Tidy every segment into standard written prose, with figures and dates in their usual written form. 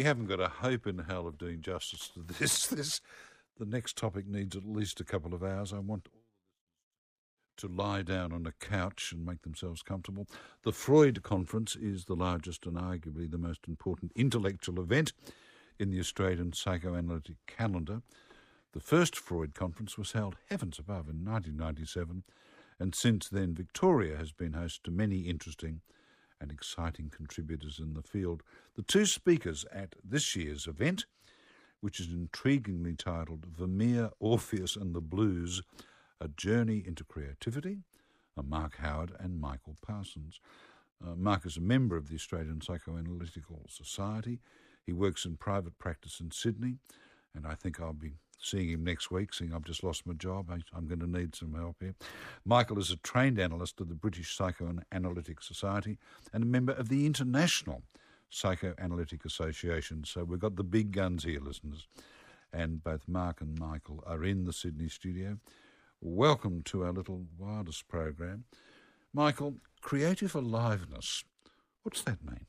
haven't got a hope in hell of doing justice to this. The next topic needs at least a couple of hours. I want to lie down on a couch and make themselves comfortable. The Freud Conference is the largest and arguably the most important intellectual event in the Australian psychoanalytic calendar. The first Freud Conference was held, heavens above, in 1997, and since then Victoria has been host to many interesting and exciting contributors in the field. The two speakers at this year's event, which is intriguingly titled Vermeer, Orpheus and the Blues, A Journey into Creativity, are Mark Howard and Michael Parsons. Mark is a member of the Australian Psychoanalytical Society. He works in private practice in Sydney, and I think I'll be seeing him next week, seeing I've just lost my job. I'm going to need some help here. Michael is a trained analyst of the British Psychoanalytic Society and a member of the International Psychoanalytic Association. So we've got the big guns here, listeners. And both Mark and Michael are in the Sydney studio. Welcome to our little Wildest program. Michael, creative aliveness, what's that mean?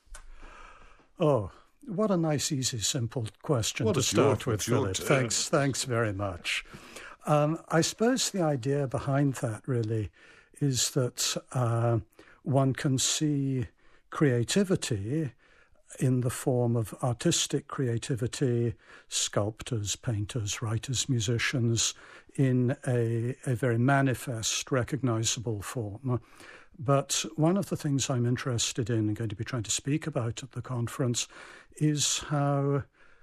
Oh, what a nice, easy, simple question to start with, Philip. Thanks very much. I suppose the idea behind that really is that one can see creativity in the form of artistic creativity, sculptors, painters, writers, musicians, in a very manifest, recognisable form. But one of the things I'm interested in and going to be trying to speak about at the conference is how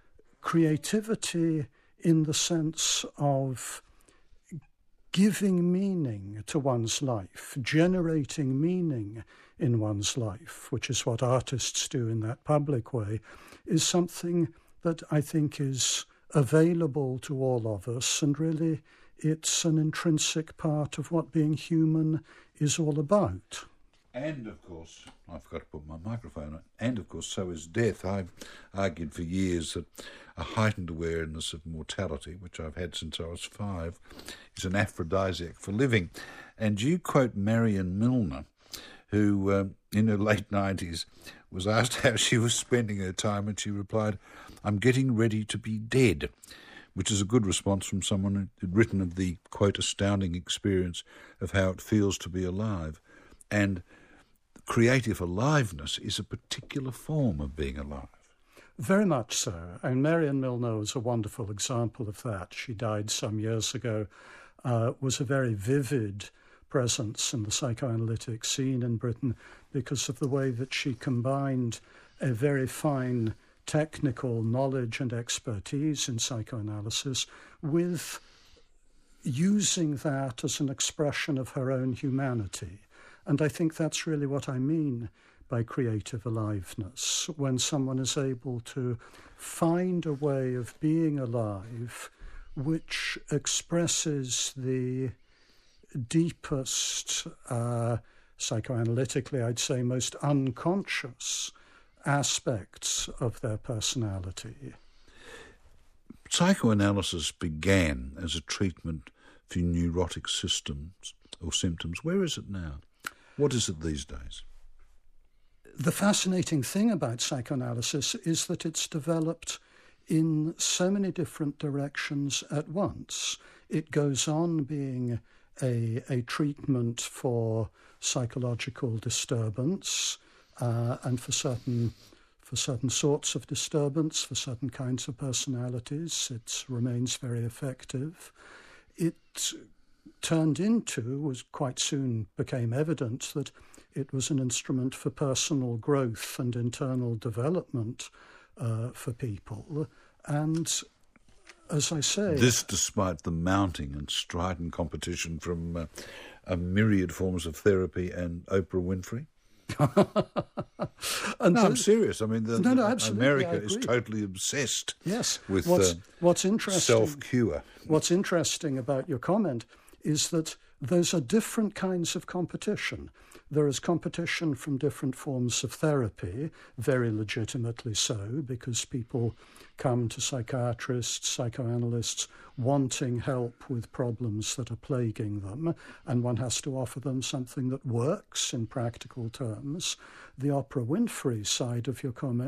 creativity, in the sense of giving meaning to one's life, generating meaning in one's life, which is what artists do in that public way, is something that I think is available to all of us, and really it's an intrinsic part of what being human is all about. And, of course, I forgot to put my microphone on, and, of course, so is death. I've argued for years that a heightened awareness of mortality, which I've had since I was 5, is an aphrodisiac for living. And you quote Marion Milner, who, in her late 90s, was asked how she was spending her time, and she replied, "I'm getting ready to be dead," which is a good response from someone who'd written of the, quote, astounding experience of how it feels to be alive. And creative aliveness is a particular form of being alive. Very much so. And Marion Milner was a wonderful example of that. She died some years ago, was a very vivid presence in the psychoanalytic scene in Britain because of the way that she combined a very fine technical knowledge and expertise in psychoanalysis with using that as an expression of her own humanity. And I think that's really what I mean by creative aliveness, when someone is able to find a way of being alive which expresses the deepest, psychoanalytically, I'd say, most unconscious aspects of their personality. Psychoanalysis began as a treatment for neurotic systems or symptoms. Where is it now? What is it these days? The fascinating thing about psychoanalysis is that it's developed in so many different directions at once. It goes on being a treatment for psychological disturbance and for certain sorts of disturbance, for certain kinds of personalities. It remains very effective. It turned into, was quite soon became evident that it was an instrument for personal growth and internal development for people. And as I say... This despite the mounting and strident competition from a myriad forms of therapy and Oprah Winfrey. I'm serious. I mean, America is totally obsessed with what's interesting, self-cure. What's interesting about your comment is that those are different kinds of competition. There is competition from different forms of therapy, very legitimately so, because people come to psychiatrists, psychoanalysts, wanting help with problems that are plaguing them, and one has to offer them something that works in practical terms. The Oprah Winfrey side of your comment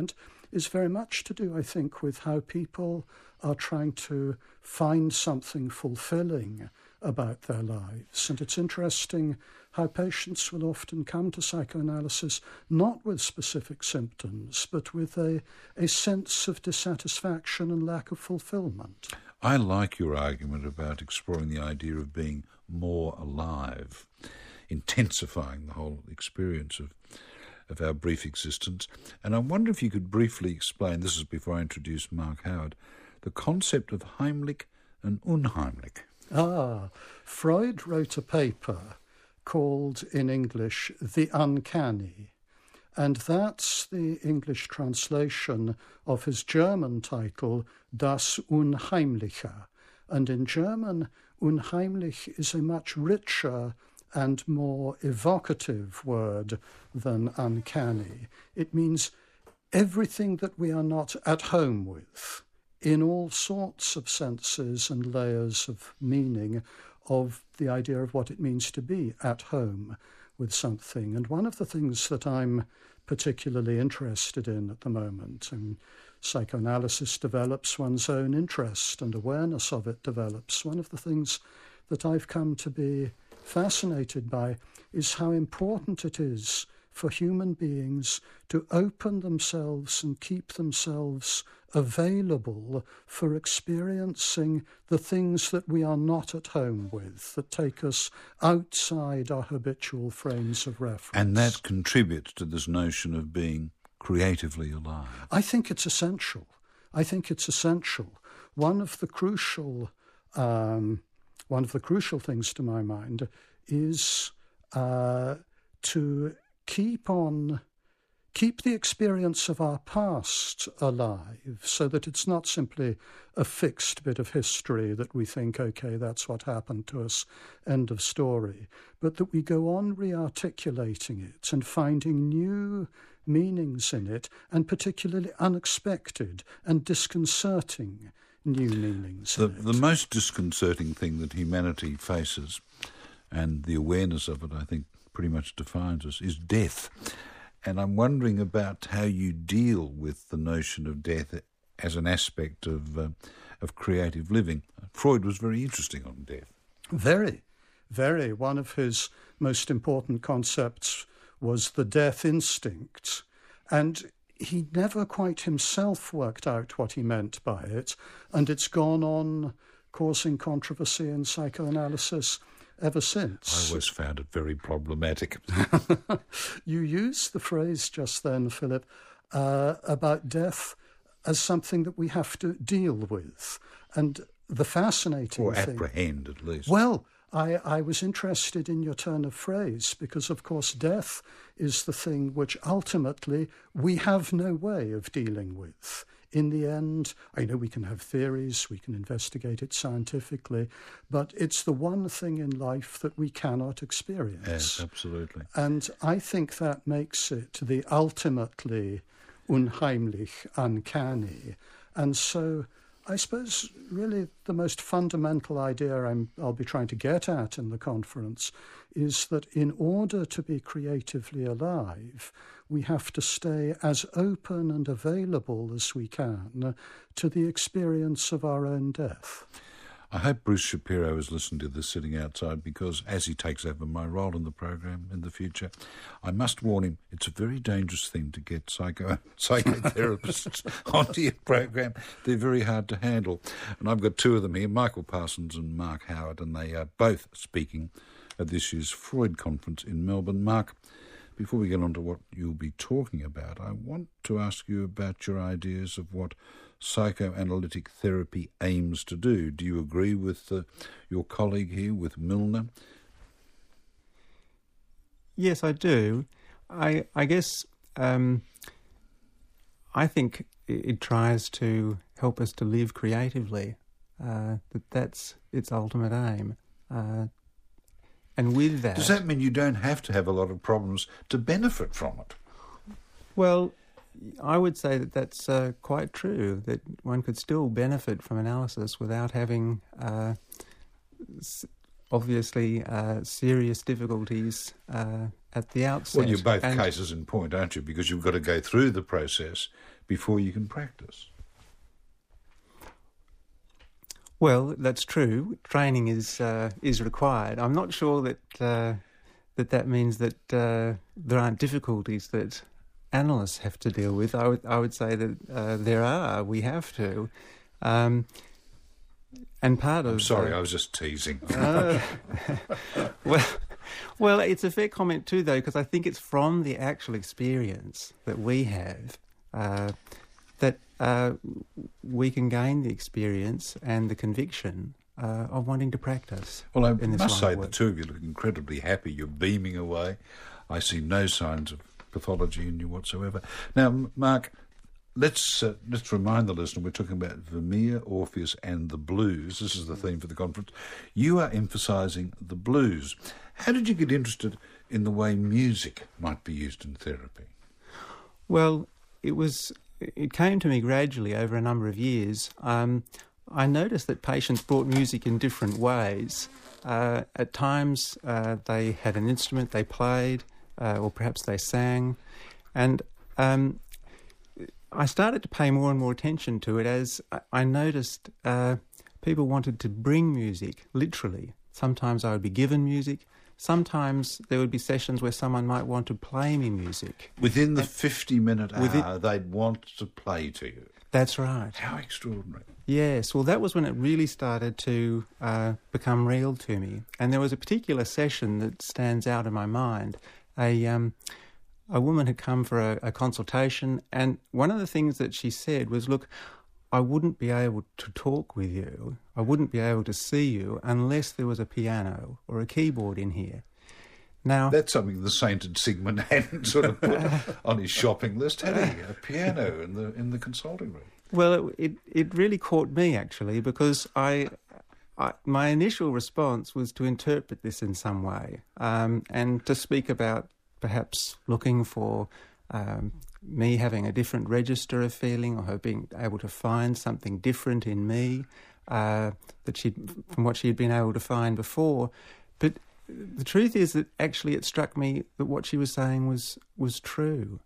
is very much to do, I think, with how people are trying to find something fulfilling about their lives. And it's interesting how patients will often come to psychoanalysis not with specific symptoms, but with a sense of dissatisfaction and lack of fulfillment. I like your argument about exploring the idea of being more alive, intensifying the whole experience of our brief existence. And I wonder if you could briefly explain, this is before I introduce Mark Howard, the concept of Heimlich and Unheimlich. Freud wrote a paper called in English The Uncanny, and that's the English translation of his German title Das Unheimliche. And in German, unheimlich is a much richer and more evocative word than uncanny. It means everything that we are not at home with, in all sorts of senses and layers of meaning of the idea of what it means to be at home with something. And one of the things that I'm particularly interested in at the moment, and psychoanalysis develops one's own interest and awareness of it develops, one of the things that I've come to be fascinated by is how important it is for human beings to open themselves and keep themselves available for experiencing the things that we are not at home with, that take us outside our habitual frames of reference. And that contributes to this notion of being creatively alive. I think it's essential. One of the crucial things to my mind is to keep the experience of our past alive, so that it's not simply a fixed bit of history that we think, okay, that's what happened to us, end of story, but that we go on re-articulating it and finding new meanings in it, and particularly unexpected and disconcerting new meanings in it. The most disconcerting thing that humanity faces, and the awareness of it, I think, pretty much defines us, is death. And I'm wondering about how you deal with the notion of death as an aspect of creative living. Freud was very interesting on death. Very, very. One of his most important concepts was the death instinct. And he never quite himself worked out what he meant by it. And it's gone on causing controversy in psychoanalysis ever since. I always found it very problematic. You used the phrase just then, Philip, about death as something that we have to deal with. And the fascinating thing... Or apprehend, at least. Well, I was interested in your turn of phrase because, of course, death is the thing which ultimately we have no way of dealing with. In the end, I know we can have theories, we can investigate it scientifically, but it's the one thing in life that we cannot experience. Yes, absolutely. And I think that makes it the ultimately unheimlich, uncanny. And so I suppose really the most fundamental idea I'll be trying to get at in the conference is that in order to be creatively alive, we have to stay as open and available as we can to the experience of our own death. I hope Bruce Shapiro is listening to this sitting outside, because as he takes over my role in the program in the future, I must warn him it's a very dangerous thing to get psychotherapists onto your program. They're very hard to handle. And I've got two of them here, Michael Parsons and Mark Howard, and they are both speaking at this year's Freud conference in Melbourne. Mark, before we get on to what you'll be talking about, I want to ask you about your ideas of what psychoanalytic therapy aims to do. Do you agree with your colleague here, with Milner? Yes, I do. I guess I think it tries to help us to live creatively. That's its ultimate aim. And with that... Does that mean you don't have to have a lot of problems to benefit from it? Well, I would say that that's quite true, that one could still benefit from analysis without having, obviously, serious difficulties at the outset. Well, you're both cases in point, aren't you? Because you've got to go through the process, before you can practice. Well, that's true. Training is required. I'm not sure that that means that there aren't difficulties that analysts have to deal with. I would say that there are. We have to. And part of... I'm sorry, I was just teasing. Well, it's a fair comment too, though, because I think it's from the actual experience that we have that we can gain the experience and the conviction of wanting to practice. Well, I must say the two of you look incredibly happy. You're beaming away. I see no signs of pathology in you whatsoever. Now, Mark, let's remind the listener we're talking about Vermeer, Orpheus and the blues. This is the theme for the conference. You are emphasising the blues. How did you get interested in the way music might be used in therapy? Well, it came to me gradually over a number of years. I noticed that patients brought music in different ways. At times they had an instrument they played, or perhaps they sang. And I started to pay more and more attention to it as I noticed people wanted to bring music, literally. Sometimes I would be given music. Sometimes there would be sessions where someone might want to play me music. Within the 50-minute hour, they'd want to play to you. That's right. How extraordinary. Yes, well, that was when it really started to become real to me. And there was a particular session that stands out in my mind. A woman had come for a consultation, and one of the things that she said was, look, I wouldn't be able to talk with you, I wouldn't be able to see you unless there was a piano or a keyboard in here. Now, that's something the sainted Sigmund hadn't sort of put on his shopping list, had he? A piano in the consulting room. Well, it really caught me, actually, because my initial response was to interpret this in some way and to speak about perhaps looking for me having a different register of feeling, or her being able to find something different in me from what she had been able to find before. But the truth is that actually it struck me that what she was saying was true.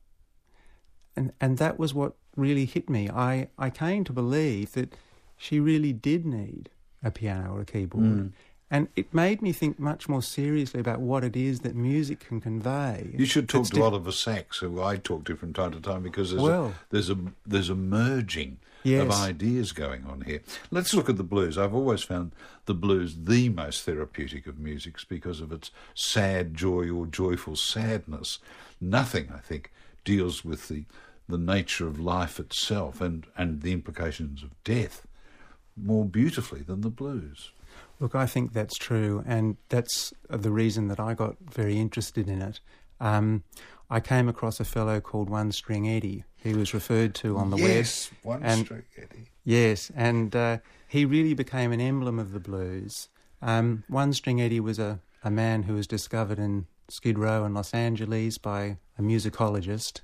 And that was what really hit me. I came to believe that she really did need a piano or a keyboard. Mm. And it made me think much more seriously about what it is that music can convey. You should talk to Oliver Sacks, who I talk to from time to time, because there's a merging of ideas going on here. Let's look at the blues. I've always found the blues the most therapeutic of musics because of its sad joy or joyful sadness. Nothing, I think, deals with the nature of life itself and the implications of death more beautifully than the blues. Look, I think that's true, and that's the reason that I got very interested in it. I came across a fellow called One String Eddie. He was referred to on the web. Yes, One String Eddie. Yes, and he really became an emblem of the blues. One String Eddie was a man who was discovered in Skid Row in Los Angeles by a musicologist.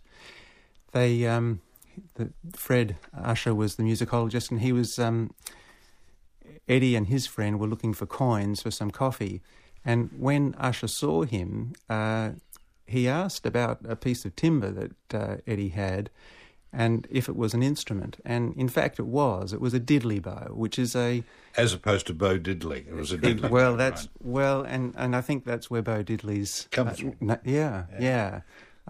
Fred Usher was the musicologist, and he was... Eddie and his friend were looking for coins for some coffee, and when Usher saw him, he asked about a piece of timber that Eddie had, and if it was an instrument. And in fact, it was. It was a diddley bow, which is a... As opposed to Bo Diddley. It was a diddley. Well, that's... Right. Well, and I think that's where Bo Diddley's... comes from. Yeah.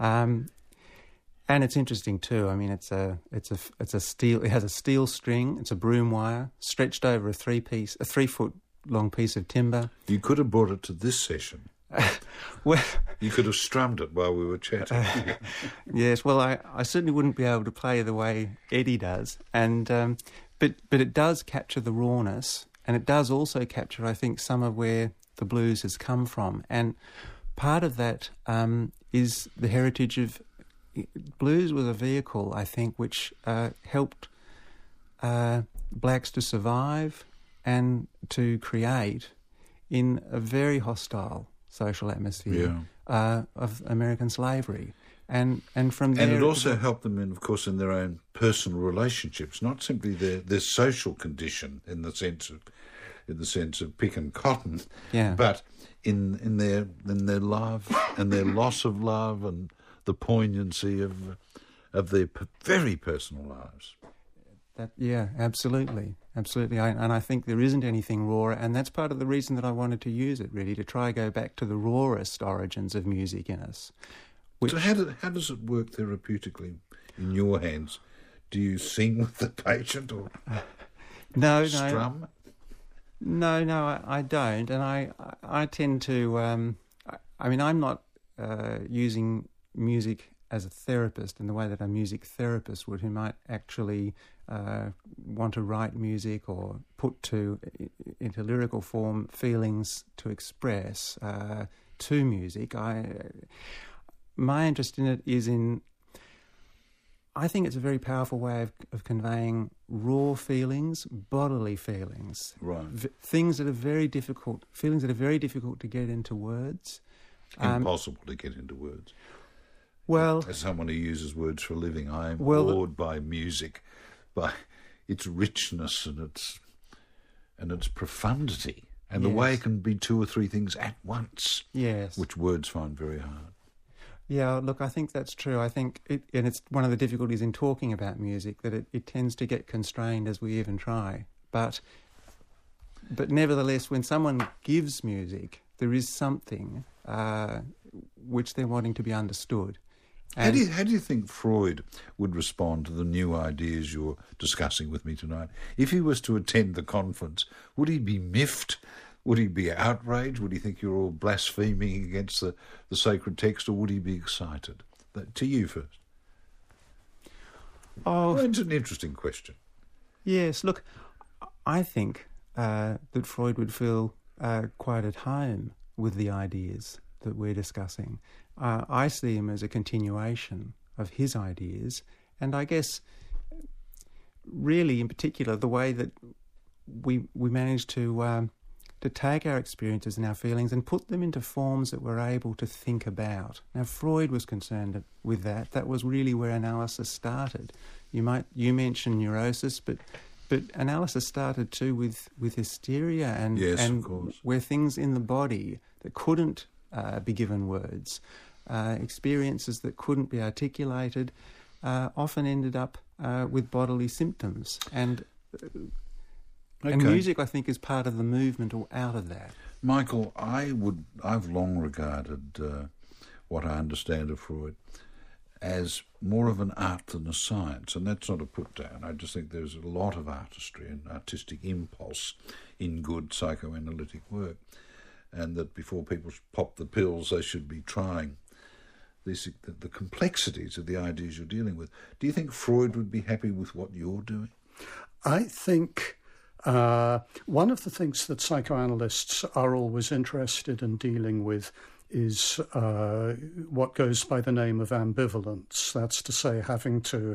And it's interesting too. I mean, it's a steel. It has a steel string. It's a broom wire stretched over a 3-foot long piece of timber. You could have brought it to this session. Well, you could have strummed it while we were chatting. Yes. Well, I certainly wouldn't be able to play the way Eddie does, and but it does capture the rawness, and it does also capture, I think, some of where the blues has come from, and part of that is the heritage of. Blues was a vehicle, I think, which helped blacks to survive and to create in a very hostile social atmosphere of American slavery. And from there... And it also helped them, of course, in their own personal relationships, not simply their social condition in the sense of pick and cotton, but in their love and their loss of love and the poignancy of of their very personal lives. Yeah, absolutely. And I think there isn't anything rawer, and that's part of the reason that I wanted to use it, really, to try go back to the rawest origins of music in us. So how does it work therapeutically in your hands? Do you sing with the patient or strum? No, I don't, and I tend to. I'm not using music as a therapist in the way that a music therapist would, who might actually want to write music or put into lyrical form feelings to express to music. My interest in it is I think it's a very powerful way of conveying raw feelings, bodily feelings, right? Feelings that are very difficult to get into words. Impossible to get into words. Well, as someone who uses words for a living, I am awed by music, by its richness and its profundity, and the way it can be two or three things at once. Yes, which words find very hard. Yeah, look, I think that's true. I think and it's one of the difficulties in talking about music, that it tends to get constrained as we even try. But nevertheless, when someone gives music, there is something which they're wanting to be understood. How do you think Freud would respond to the new ideas you're discussing with me tonight? If he was to attend the conference, would he be miffed? Would he be outraged? Would he think you're all blaspheming against the sacred text, or would he be excited? To you first. Oh, well, it's an interesting question. Yes, look, I think that Freud would feel quite at home with the ideas that we're discussing. I see him as a continuation of his ideas, and I guess really in particular the way that we managed to take our experiences and our feelings and put them into forms that we're able to think about. Now, Freud was concerned with that. That was really where analysis started. You mention neurosis, but analysis started too with hysteria and where things in the body that couldn't be given words, experiences that couldn't be articulated, often ended up with bodily symptoms. And music, I think, is part of the movement or out of that. Michael, I've long regarded what I understand of Freud as more of an art than a science, and that's not a put down. I just think there's a lot of artistry and artistic impulse in good psychoanalytic work, and that before people pop the pills, they should be trying the complexities of the ideas you're dealing with. Do you think Freud would be happy with what you're doing? I think one of the things that psychoanalysts are always interested in dealing with is what goes by the name of ambivalence. That's to say, having to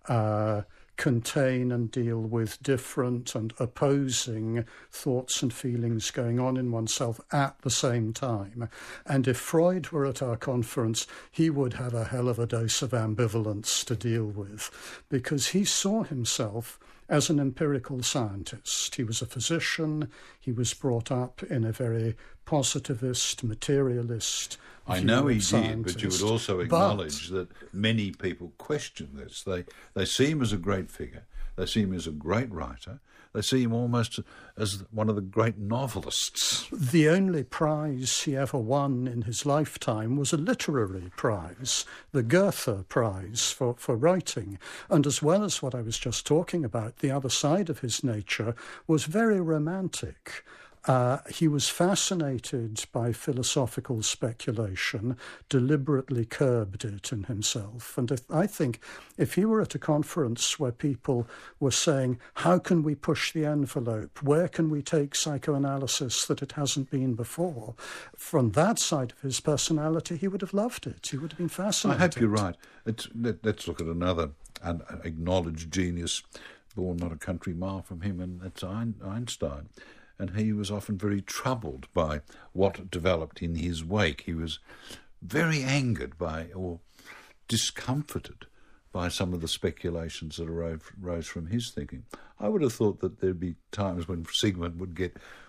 contain and deal with different and opposing thoughts and feelings going on in oneself at the same time. And if Freud were at our conference, he would have a hell of a dose of ambivalence to deal with, because he saw himself as an empirical scientist. He was a physician. He was brought up in a very positivist, materialist I know he did, but you would also acknowledge that many people question this. They see him as a great figure. They see him as a great writer. They see him almost as one of the great novelists. The only prize he ever won in his lifetime was a literary prize, the Goethe Prize for writing. And as well as what I was just talking about, the other side of his nature was very romantic. He was fascinated by philosophical speculation, deliberately curbed it in himself. And I think if he were at a conference where people were saying, how can we push the envelope? Where can we take psychoanalysis that it hasn't been before? From that side of his personality, he would have loved it. He would have been fascinated. I hope you're right. Let's look at another acknowledged genius, born not a country mile from him, and that's Einstein. And he was often very troubled by what developed in his wake. He was very angered by or discomforted by some of the speculations that arose from his thinking. I would have thought that there'd be times when Sigmund would get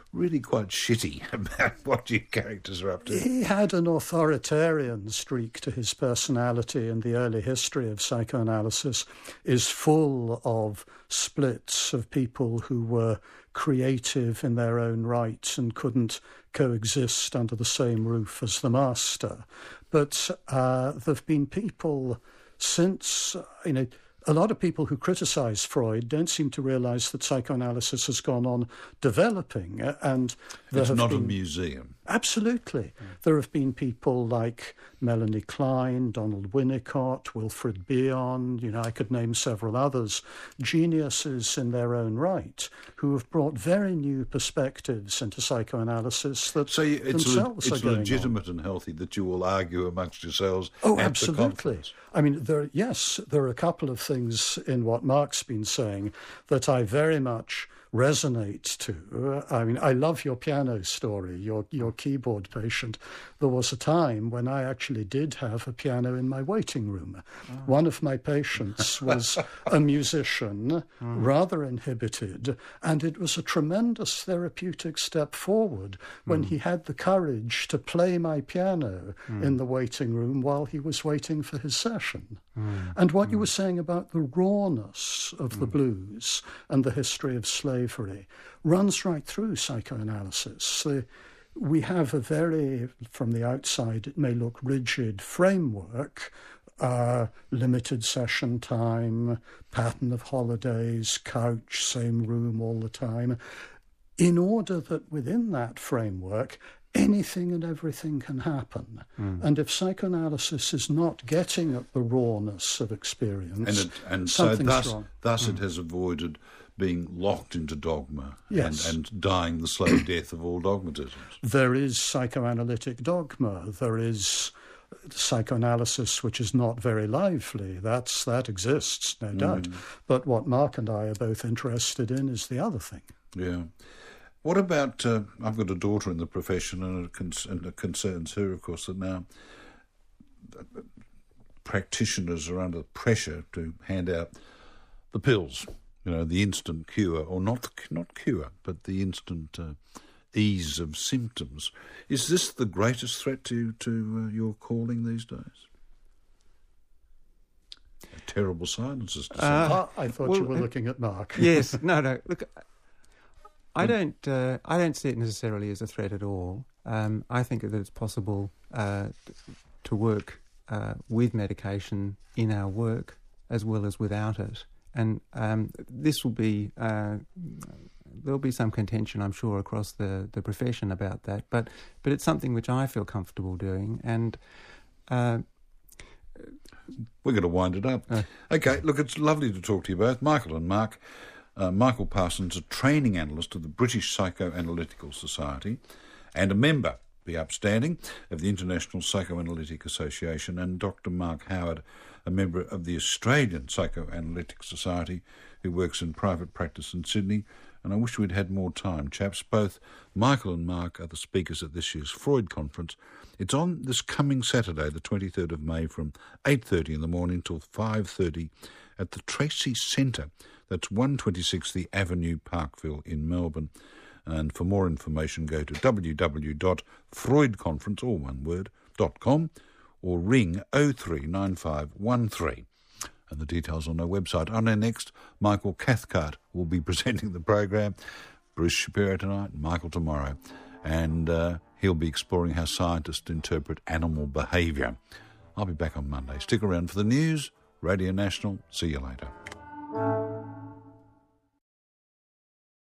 really quite shitty about what your characters are up to. He had an authoritarian streak to his personality, and the early history of psychoanalysis is full of splits of people who were creative in their own right and couldn't coexist under the same roof as the master. But there have been people since, a lot of people who criticise Freud don't seem to realise that psychoanalysis has gone on developing. And it's not a museum. Absolutely. There have been people like Melanie Klein, Donald Winnicott, Wilfred Bion, I could name several others, geniuses in their own right, who have brought very new perspectives into psychoanalysis that themselves are going legitimate on. And healthy that you will argue amongst yourselves Oh, at absolutely. the conference. I mean, there are a couple of things in what Mark's been saying that I very much resonate to. I mean, I love your piano story, your keyboard patient. There was a time when I actually did have a piano in my waiting room. Oh. One of my patients was a musician, rather inhibited, and it was a tremendous therapeutic step forward when he had the courage to play my piano in the waiting room while he was waiting for his session. And what you were saying about the rawness of the blues and the history of slavery runs right through psychoanalysis. We have a very, from the outside, it may look rigid framework, limited session time, pattern of holidays, couch, same room all the time, in order that within that framework, anything and everything can happen. And if psychoanalysis is not getting at the rawness of experience, something's wrong. Thus it has avoided being locked into dogma and dying the slow death of all dogmatisms. There is psychoanalytic dogma. There is psychoanalysis which is not very lively. That exists, no doubt. But what Mark and I are both interested in is the other thing. Yeah. What about, I've got a daughter in the profession, and it concerns her, of course, that now practitioners are under pressure to hand out the pills, the instant cure, or not cure, but the instant ease of symptoms. Is this the greatest threat to your calling these days? A terrible silence, as to say. I thought you were looking at Mark. Yes, no. Look, I don't see it necessarily as a threat at all. I think that it's possible to work with medication in our work as well as without it. And this will be there'll be some contention, I'm sure, across the profession about that. But it's something which I feel comfortable doing. And we're going to wind it up. Okay, look, it's lovely to talk to you both, Michael and Mark. Michael Parsons, a training analyst of the British Psychoanalytical Society and a member, be upstanding, of the International Psychoanalytic Association, and Dr. Mark Howard, a member of the Australian Psychoanalytic Society, who works in private practice in Sydney. And I wish we'd had more time, chaps. Both Michael and Mark are the speakers at this year's Freud Conference. It's on this coming Saturday, the 23rd of May, from 8:30 in the morning till 5:30 at the Tracy Centre. That's 126 The Avenue, Parkville in Melbourne. And for more information, go to www.freudconference, all one word, .com, or ring 039513. And the details on our website. On our next, Michael Cathcart will be presenting the program. Bruce Shapiro tonight, Michael tomorrow. And he'll be exploring how scientists interpret animal behaviour. I'll be back on Monday. Stick around for the news. Radio National. See you later.